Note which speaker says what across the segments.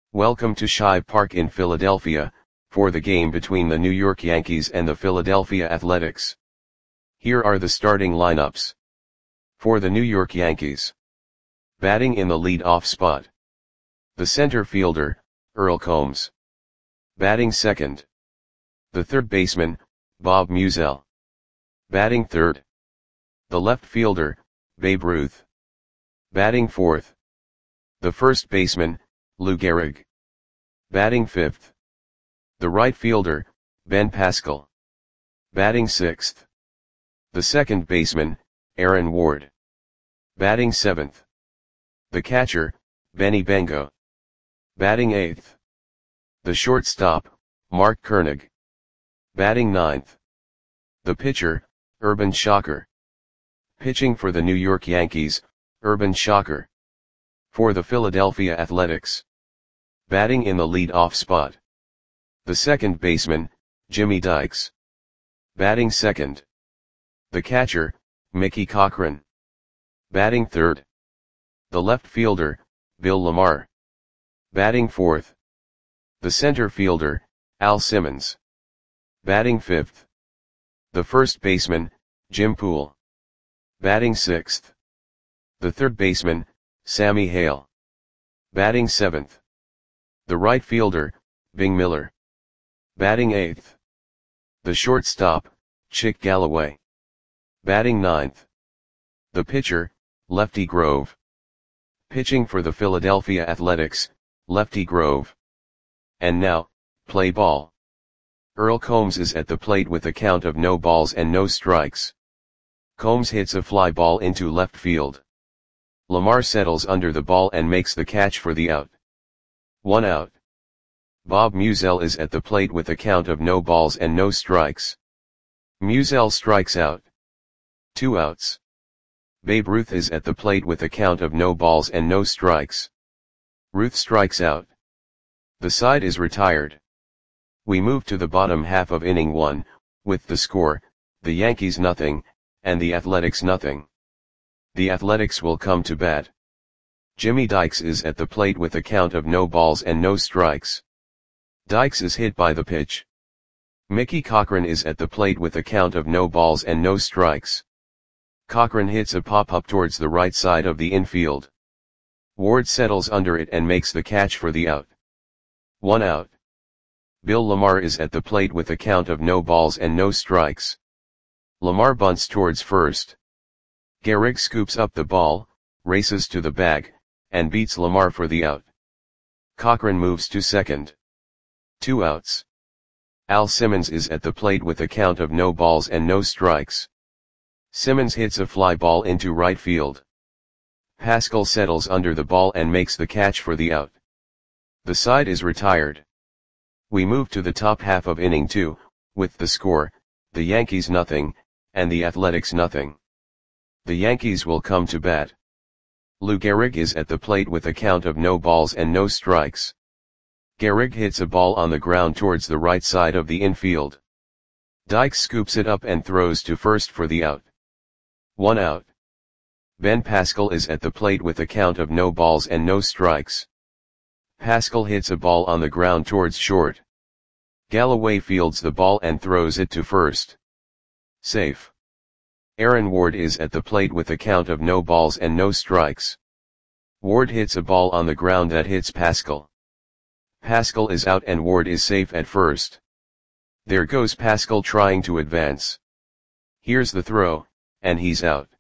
Speaker 1: Welcome to Shive Park in Philadelphia, for the game between the New York Yankees and the Philadelphia Athletics. Here are the starting lineups. For the New York Yankees. Batting in the lead-off spot. The center fielder, Earl Combs. Batting second. The third baseman, Bob Meusel. Batting third. The left fielder, Babe Ruth. Batting fourth. The first baseman, Lou Gehrig. Batting fifth. The right fielder, Ben Pascal. Batting sixth. The second baseman, Aaron Ward. Batting seventh. The catcher, Benny Bengo. Batting eighth. The shortstop, Mark Koenig. Batting ninth. The pitcher, Urban Shocker. Pitching for the New York Yankees, Urban Shocker. For the Philadelphia Athletics. Batting in the lead-off spot. The second baseman, Jimmy Dykes. Batting second. The catcher, Mickey Cochrane. Batting third. The left fielder, Bill Lamar. Batting fourth. The center fielder, Al Simmons. Batting fifth. The first baseman, Jim Poole. Batting sixth. The third baseman, Sammy Hale. Batting seventh. The right fielder, Bing Miller. Batting eighth. The shortstop, Chick Galloway. Batting ninth. The pitcher, Lefty Grove. Pitching for the Philadelphia Athletics, Lefty Grove. And now, play ball. Earl Combs is at the plate with a count of no balls and no strikes. Combs hits a fly ball into left field. Lamar settles under the ball and makes the catch for the out. 1 out. Bob Meusel is at the plate with a count of no balls and no strikes. Meusel strikes out. 2 outs. Babe Ruth is at the plate with a count of no balls and no strikes. Ruth strikes out. The side is retired. We move to the bottom half of inning 1, with the score, the Yankees nothing, and the Athletics nothing. The Athletics will come to bat. Jimmy Dykes is at the plate with a count of no balls and no strikes. Dykes is hit by the pitch. Mickey Cochrane is at the plate with a count of no balls and no strikes. Cochrane hits a pop-up towards the right side of the infield. Ward settles under it and makes the catch for the out. 1 out. Bill Lamar is at the plate with a count of no balls and no strikes. Lamar bunts towards first. Gehrig scoops up the ball, races to the bag, and beats Lamar for the out. Cochrane moves to second. 2 outs. Al Simmons is at the plate with a count of no balls and no strikes. Simmons hits a fly ball into right field. Pascal settles under the ball and makes the catch for the out. The side is retired. We move to the top half of inning 2, with the score, the Yankees nothing, and the Athletics nothing. The Yankees will come to bat. Lou Gehrig is at the plate with a count of no balls and no strikes. Gehrig hits a ball on the ground towards the right side of the infield. Dykes scoops it up and throws to first for the out. 1 out. Ben Pascal is at the plate with a count of no balls and no strikes. Pascal hits a ball on the ground towards short. Galloway fields the ball and throws it to first. Safe. Aaron Ward is at the plate with a count of no balls and no strikes. Ward hits a ball on the ground that hits Pascal. Pascal is out and Ward is safe at first. There goes Pascal trying to advance. Here's the throw, and he's out.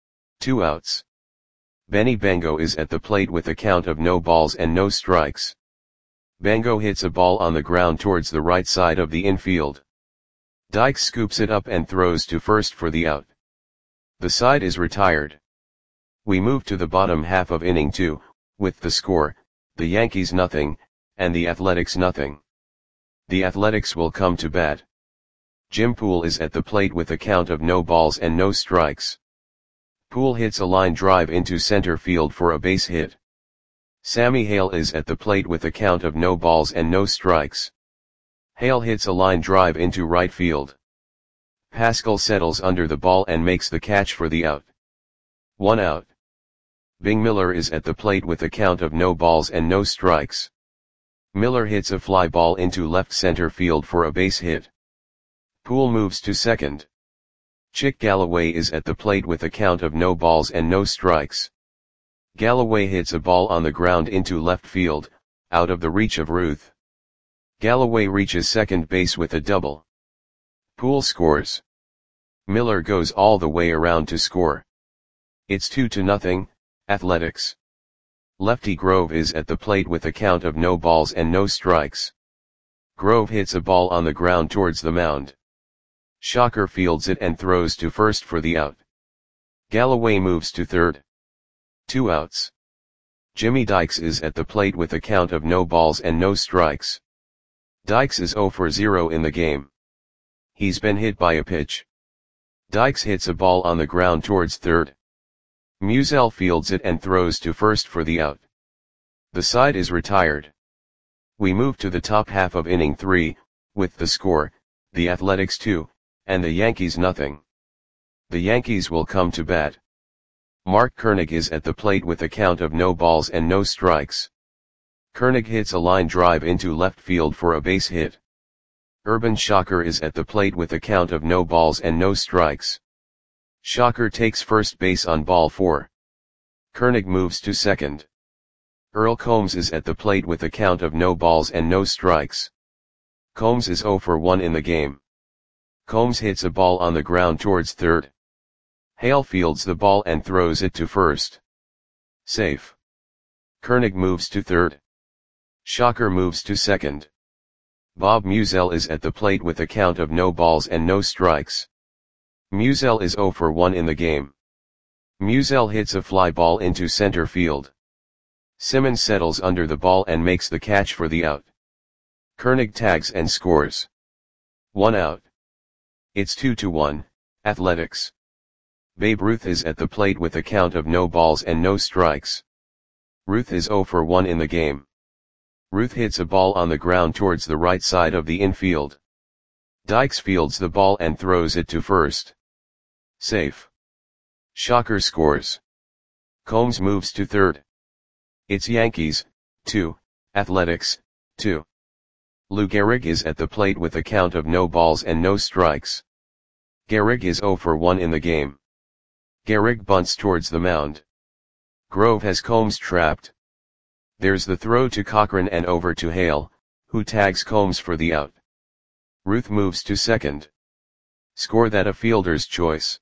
Speaker 1: 2 outs. Benny Bengo is at the plate with a count of no balls and no strikes. Bengo hits a ball on the ground towards the right side of the infield. Dykes scoops it up and throws to first for the out. The side is retired. We move to the bottom half of inning 2, with the score, the Yankees nothing, and the Athletics nothing. The Athletics will come to bat. Jim Poole is at the plate with a count of no balls and no strikes. Poole hits a line drive into center field for a base hit. Sammy Hale is at the plate with a count of no balls and no strikes. Hale hits a line drive into right field. Pascal settles under the ball and makes the catch for the out. 1 out. Bing Miller is at the plate with a count of no balls and no strikes. Miller hits a fly ball into left center field for a base hit. Poole moves to second. Chick Galloway is at the plate with a count of no balls and no strikes. Galloway hits a ball on the ground into left field, out of the reach of Ruth. Galloway reaches second base with a double. Poole scores. Miller goes all the way around to score. It's 2-0, Athletics. Lefty Grove is at the plate with a count of no balls and no strikes. Grove hits a ball on the ground towards the mound. Shocker fields it and throws to first for the out. Galloway moves to third. 2 outs. Jimmy Dykes is at the plate with a count of no balls and no strikes. Dykes is 0 for 0 in the game. He's been hit by a pitch. Dykes hits a ball on the ground towards third. Musial fields it and throws to first for the out. The side is retired. We move to the top half of inning 3, with the score, the Athletics 2, and the Yankees 0. The Yankees will come to bat. Mark Koenig is at the plate with a count of no balls and no strikes. Koenig hits a line drive into left field for a base hit. Urban Shocker is at the plate with a count of no balls and no strikes. Shocker takes first base on ball 4. Koenig moves to second. Earl Combs is at the plate with a count of no balls and no strikes. Combs is 0 for 1 in the game. Combs hits a ball on the ground towards third. Hale fields the ball and throws it to first. Safe. Koenig moves to third. Shocker moves to second. Bob Musial is at the plate with a count of no balls and no strikes. Musial is 0 for 1 in the game. Musial hits a fly ball into center field. Simmons settles under the ball and makes the catch for the out. Koenig tags and scores. 1 out. It's 2-1, Athletics. Babe Ruth is at the plate with a count of no balls and no strikes. Ruth is 0 for 1 in the game. Ruth hits a ball on the ground towards the right side of the infield. Dykes fields the ball and throws it to first. Safe. Shocker scores. Combs moves to third. It's Yankees, 2, Athletics, 2. Lou Gehrig is at the plate with a count of no balls and no strikes. Gehrig is 0 for 1 in the game. Gehrig bunts towards the mound. Grove has Combs trapped. There's the throw to Cochran and over to Hale, who tags Combs for the out. Ruth moves to second. Score that a fielder's choice.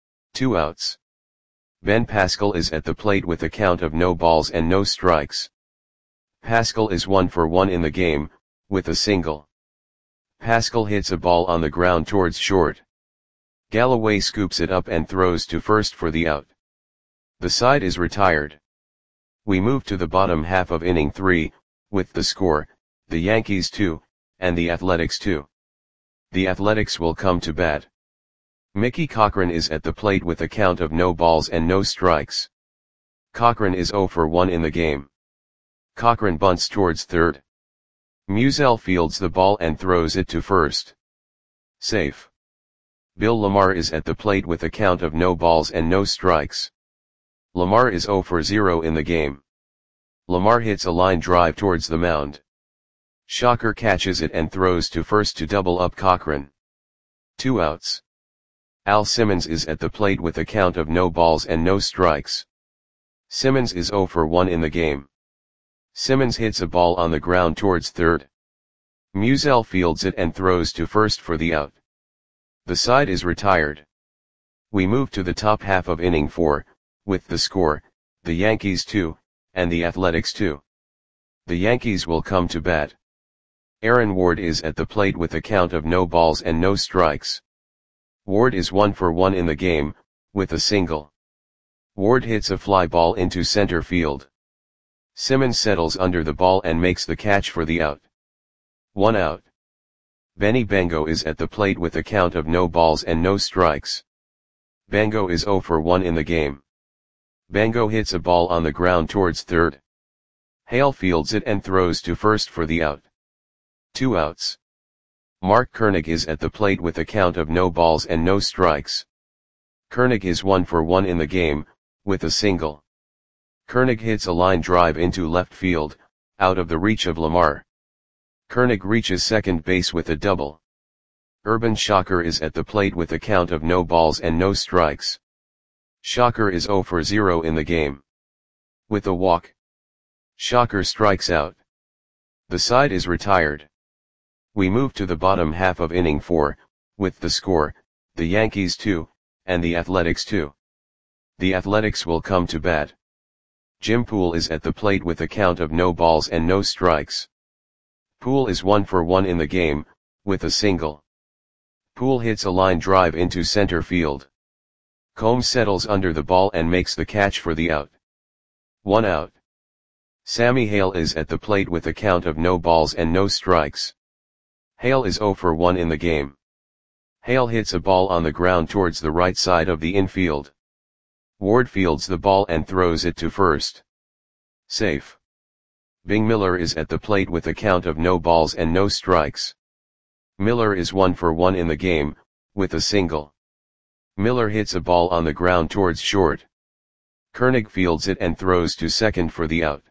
Speaker 1: 2 outs. Ben Pascal is at the plate with a count of no balls and no strikes. Pascal is 1 for 1 in the game, with a single. Pascal hits a ball on the ground towards short. Galloway scoops it up and throws to first for the out. The side is retired. We move to the bottom half of inning 3, with the score, the Yankees 2, and the Athletics 2. The Athletics will come to bat. Mickey Cochran is at the plate with a count of no balls and no strikes. Cochran is 0 for 1 in the game. Cochran bunts towards third. Musial fields the ball and throws it to first. Safe. Bill Lamar is at the plate with a count of no balls and no strikes. Lamar is 0 for 0 in the game. Lamar hits a line drive towards the mound. Shocker catches it and throws to first to double up Cochran. 2 outs. Al Simmons is at the plate with a count of no balls and no strikes. Simmons is 0 for 1 in the game. Simmons hits a ball on the ground towards third. Musial fields it and throws to first for the out. The side is retired. We move to the top half of inning 4, with the score, the Yankees 2, and the Athletics 2. The Yankees will come to bat. Aaron Ward is at the plate with a count of no balls and no strikes. Ward is 1 for 1 in the game, with a single. Ward hits a fly ball into center field. Simmons settles under the ball and makes the catch for the out. 1 out. Benny Bengo is at the plate with a count of no balls and no strikes. Bengo is 0 for 1 in the game. Bengo hits a ball on the ground towards third. Hale fields it and throws to first for the out. 2 outs. Mark Koenig is at the plate with a count of no balls and no strikes. Koenig is 1 for 1 in the game, with a single. Koenig hits a line drive into left field, out of the reach of Lamar. Koenig reaches second base with a double. Urban Shocker is at the plate with a count of no balls and no strikes. Shocker is 0 for 0 in the game. With a walk, Shocker strikes out. The side is retired. We move to the bottom half of inning 4, with the score, the Yankees 2, and the Athletics 2. The Athletics will come to bat. Jim Poole is at the plate with a count of no balls and no strikes. Poole is 1 for 1 in the game, with a single. Poole hits a line drive into center field. Combs settles under the ball and makes the catch for the out. 1 out. Sammy Hale is at the plate with a count of no balls and no strikes. Hale is 0 for 1 in the game. Hale hits a ball on the ground towards the right side of the infield. Ward fields the ball and throws it to first. Safe. Bing Miller is at the plate with a count of no balls and no strikes. Miller is 1 for 1 in the game, with a single. Miller hits a ball on the ground towards short. Koenig fields it and throws to second for the out.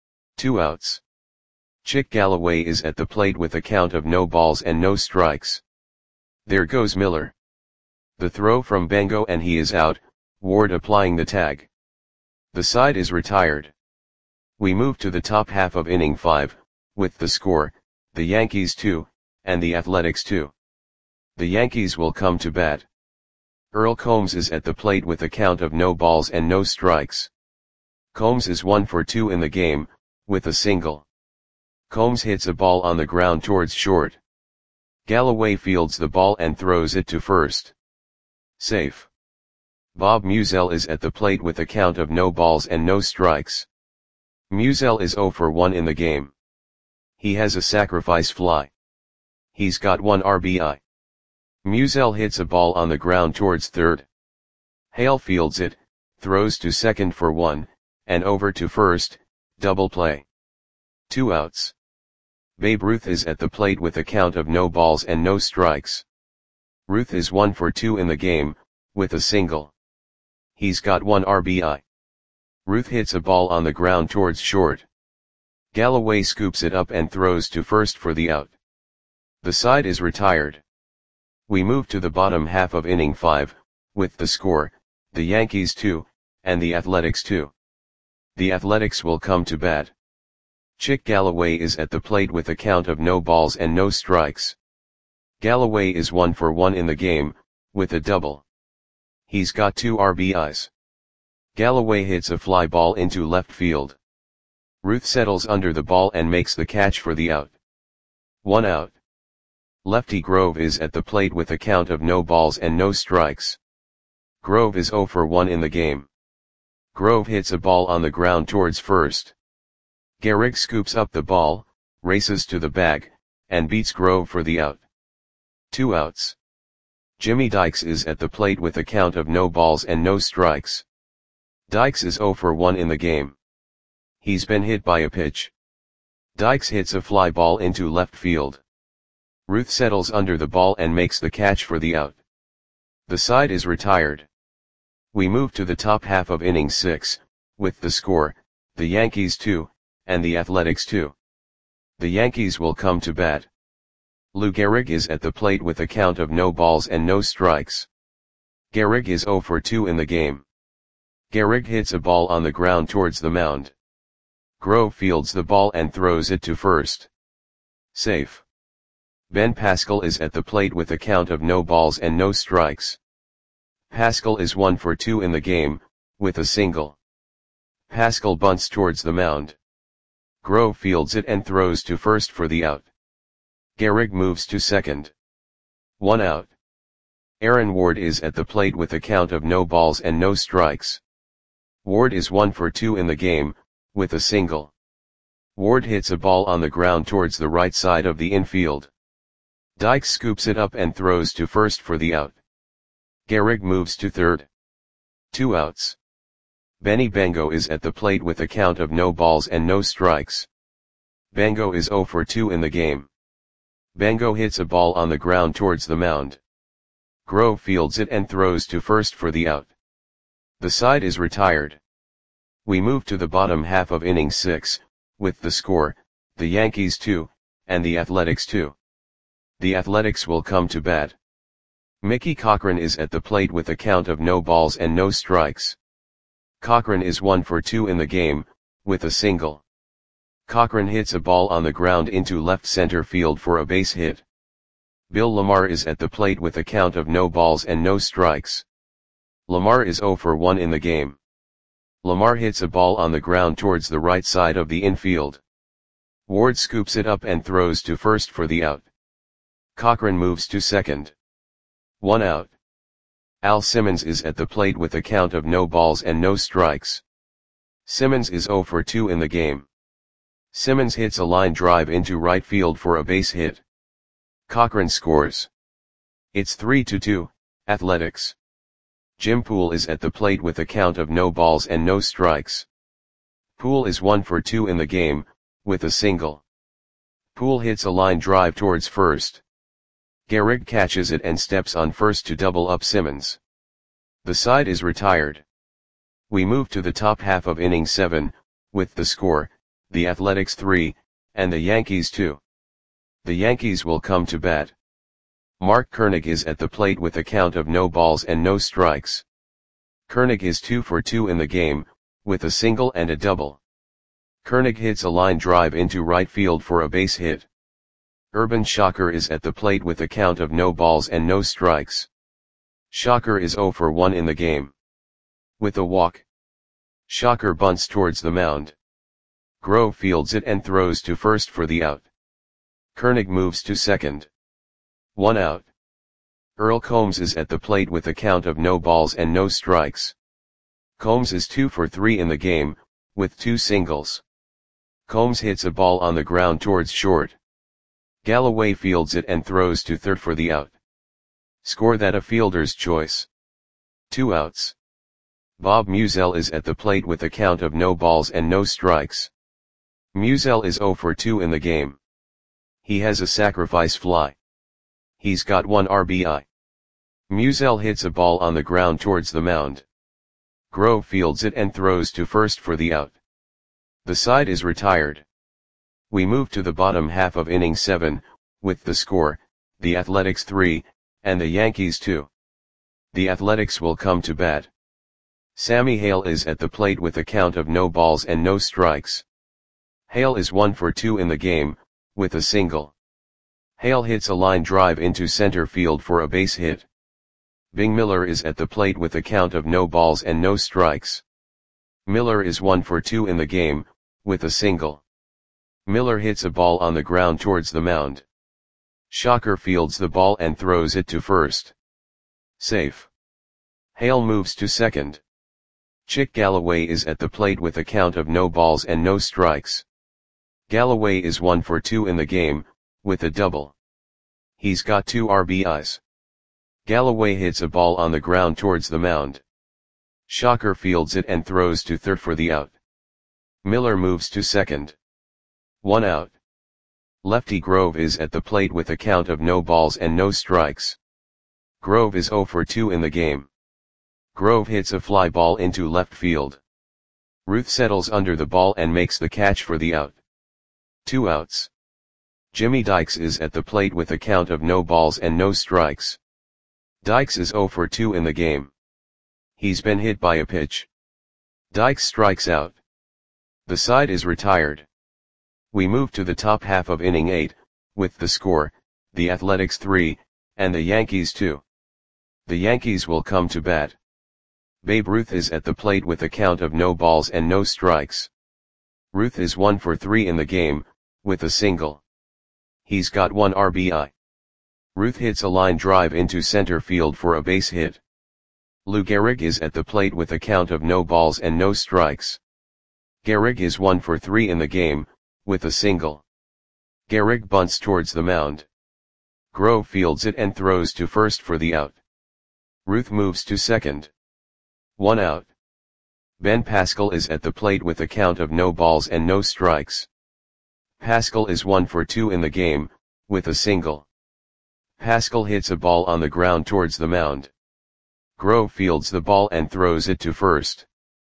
Speaker 1: 2 outs. Chick Galloway is at the plate with a count of no balls and no strikes. There goes Miller. The throw from Bengo and he is out, Ward applying the tag. The side is retired. We move to the top half of inning 5, with the score, the Yankees 2, and the Athletics 2. The Yankees will come to bat. Earl Combs is at the plate with a count of no balls and no strikes. Combs is 1 for 2 in the game, with a single. Combs hits a ball on the ground towards short. Galloway fields the ball and throws it to first. Safe. Bob Musial is at the plate with a count of no balls and no strikes. Musial is 0 for 1 in the game. He has a sacrifice fly. He's got 1 RBI. Musial hits a ball on the ground towards third. Hale fields it, throws to second for 1, and over to first, double play. 2 outs. Babe Ruth is at the plate with a count of no balls and no strikes. Ruth is 1 for 2 in the game, with a single. He's got 1 RBI. Ruth hits a ball on the ground towards short. Galloway scoops it up and throws to first for the out. The side is retired. We move to the bottom half of inning 5, with the score, the Yankees 2, and the Athletics 2. The Athletics will come to bat. Chick Galloway is at the plate with a count of no balls and no strikes. Galloway is 1 for 1 in the game, with a double. He's got 2 RBIs. Galloway hits a fly ball into left field. Ruth settles under the ball and makes the catch for the out. 1 out. Lefty Grove is at the plate with a count of no balls and no strikes. Grove is 0 for 1 in the game. Grove hits a ball on the ground towards first. Gehrig scoops up the ball, races to the bag, and beats Grove for the out. 2 outs. Jimmy Dykes is at the plate with a count of no balls and no strikes. Dykes is 0 for 1 in the game. He's been hit by a pitch. Dykes hits a fly ball into left field. Ruth settles under the ball and makes the catch for the out. The side is retired. We move to the top half of inning 6, with the score, the Yankees 2, and the Athletics 2. The Yankees will come to bat. Lou Gehrig is at the plate with a count of no balls and no strikes. Gehrig is 0 for 2 in the game. Gehrig hits a ball on the ground towards the mound. Grove fields the ball and throws it to first. Safe. Ben Pascal is at the plate with a count of no balls and no strikes. Pascal is 1 for 2 in the game, with a single. Pascal bunts towards the mound. Grove fields it and throws to first for the out. Gehrig moves to second. 1 out. Aaron Ward is at the plate with a count of no balls and no strikes. Ward is 1 for 2 in the game, with a single. Ward hits a ball on the ground towards the right side of the infield. Dykes scoops it up and throws to first for the out. Gehrig moves to third. 2 outs. Benny Bengo is at the plate with a count of no balls and no strikes. Bengo is 0 for 2 in the game. Bengo hits a ball on the ground towards the mound. Grove fields it and throws to first for the out. The side is retired. We move to the bottom half of inning 6, with the score, the Yankees 2, and the Athletics 2. The Athletics will come to bat. Mickey Cochrane is at the plate with a count of no balls and no strikes. Cochrane is 1 for 2 in the game, with a single. Cochrane hits a ball on the ground into left center field for a base hit. Bill Lamar is at the plate with a count of no balls and no strikes. Lamar is 0 for 1 in the game. Lamar hits a ball on the ground towards the right side of the infield. Ward scoops it up and throws to first for the out. Cochrane moves to second. 1 out. Al Simmons is at the plate with a count of no balls and no strikes. Simmons is 0 for 2 in the game. Simmons hits a line drive into right field for a base hit. Cochrane scores. It's 3-2, Athletics. Jim Poole is at the plate with a count of no balls and no strikes. Poole is 1 for 2 in the game, with a single. Poole hits a line drive towards first. Gehrig catches it and steps on first to double up Simmons. The side is retired. We move to the top half of inning 7, with the score, the Athletics 3, and the Yankees 2. The Yankees will come to bat. Mark Koenig is at the plate with a count of no balls and no strikes. Koenig is 2 for 2 in the game, with a single and a double. Koenig hits a line drive into right field for a base hit. Urban Shocker is at the plate with a count of no balls and no strikes. Shocker is 0 for 1 in the game. With a walk. Shocker bunts towards the mound. Grove fields it and throws to first for the out. Koenig moves to second. 1 out. Earl Combs is at the plate with a count of no balls and no strikes. Combs is 2 for 3 in the game, with 2 singles. Combs hits a ball on the ground towards short. Galloway fields it and throws to third for the out. Score that a fielder's choice. 2 outs. Bob Musial is at the plate with a count of no balls and no strikes. Musial is 0 for 2 in the game. He has a sacrifice fly. He's got 1 RBI. Musial hits a ball on the ground towards the mound. Grove fields it and throws to first for the out. The side is retired. We move to the bottom half of inning 7, with the score, the Athletics 3, and the Yankees 2. The Athletics will come to bat. Sammy Hale is at the plate with a count of no balls and no strikes. Hale is 1 for 2 in the game, with a single. Hale hits a line drive into center field for a base hit. Bing Miller is at the plate with a count of no balls and no strikes. Miller is 1 for 2 in the game, with a single. Miller hits a ball on the ground towards the mound. Shocker fields the ball and throws it to first. Safe. Hale moves to second. Chick Galloway is at the plate with a count of no balls and no strikes. Galloway is 1 for 2 in the game, with a double. He's got 2 RBIs. Galloway hits a ball on the ground towards the mound. Shocker fields it and throws to third for the out. Miller moves to second. 1 out. Lefty Grove is at the plate with a count of no balls and no strikes. Grove is 0 for 2 in the game. Grove hits a fly ball into left field. Ruth settles under the ball and makes the catch for the out. 2 outs. Jimmy Dykes is at the plate with a count of no balls and no strikes. Dykes is 0 for 2 in the game. He's been hit by a pitch. Dykes strikes out. The side is retired. We move to the top half of inning 8, with the score, the Athletics 3, and the Yankees 2. The Yankees will come to bat. Babe Ruth is at the plate with a count of no balls and no strikes. Ruth is 1 for 3 in the game, with a single. He's got 1 RBI. Ruth hits a line drive into center field for a base hit. Lou Gehrig is at the plate with a count of no balls and no strikes. Gehrig is 1 for 3 in the game, with a single. Gehrig bunts towards the mound. Grove fields it and throws to first for the out. Ruth moves to second. 1 out. Ben Pascal is at the plate with a count of no balls and no strikes. Pascal is 1 for 2 in the game, with a single. Pascal hits a ball on the ground towards the mound. Grove fields the ball and throws it to first.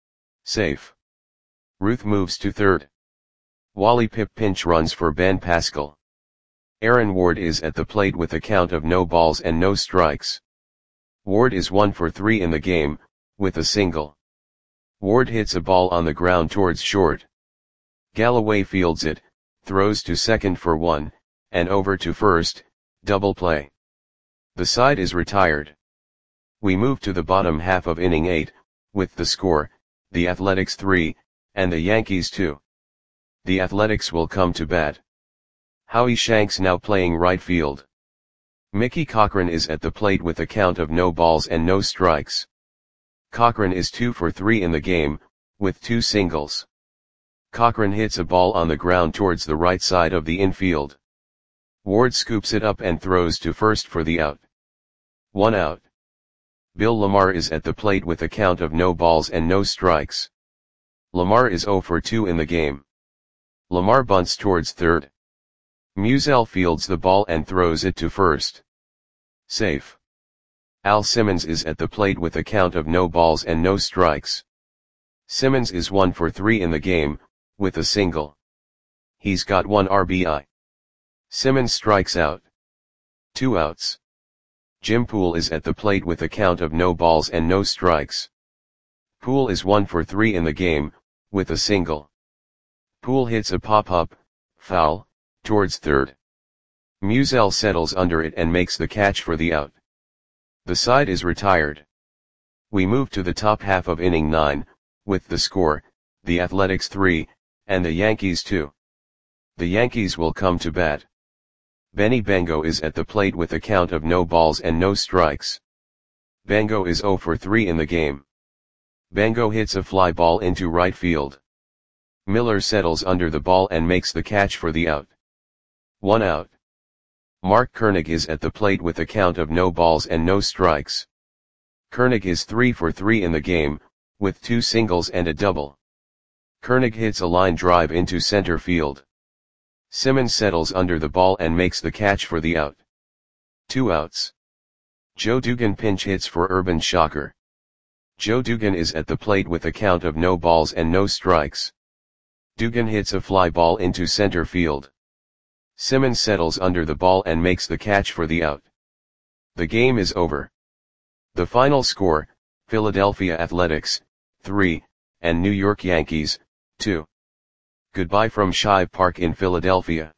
Speaker 1: Safe. Ruth moves to third. Wally Pipp pinch runs for Ben Pascal. Aaron Ward is at the plate with a count of no balls and no strikes. Ward is 1 for 3 in the game, with a single. Ward hits a ball on the ground towards short. Galloway fields it, throws to second for 1, and over to first, double play. The side is retired. We move to the bottom half of inning 8, with the score, the Athletics 3, and the Yankees 2. The Athletics will come to bat. Howie Shanks now playing right field. Mickey Cochrane is at the plate with a count of no balls and no strikes. Cochrane is 2 for 3 in the game, with 2 singles. Cochrane hits a ball on the ground towards the right side of the infield. Ward scoops it up and throws to first for the out. 1 out. Bill Lamar is at the plate with a count of no balls and no strikes. Lamar is 0 for 2 in the game. Lamar bunts towards third. Musial fields the ball and throws it to first. Safe. Al Simmons is at the plate with a count of no balls and no strikes. Simmons is 1 for 3 in the game, with a single. He's got 1 RBI. Simmons strikes out. 2 outs. Jim Poole is at the plate with a count of no balls and no strikes. Poole is 1 for 3 in the game, with a single. Poole hits a pop-up, foul, towards third. Musial settles under it and makes the catch for the out. The side is retired. We move to the top half of inning 9, with the score, the Athletics 3, and the Yankees 2. The Yankees will come to bat. Benny Bengo is at the plate with a count of no balls and no strikes. Bengo is 0 for 3 in the game. Bengo hits a fly ball into right field. Miller settles under the ball and makes the catch for the out. 1 out. Mark Koenig is at the plate with a count of no balls and no strikes. Koenig is 3 for 3 in the game, with 2 singles and a double. Koenig hits a line drive into center field. Simmons settles under the ball and makes the catch for the out. 2 outs. Joe Dugan pinch hits for Urban Shocker. Joe Dugan is at the plate with a count of no balls and no strikes. Dugan hits a fly ball into center field. Simmons settles under the ball and makes the catch for the out. The game is over. The final score, Philadelphia Athletics, 3, and New York Yankees, 2. Goodbye from Shive Park in Philadelphia.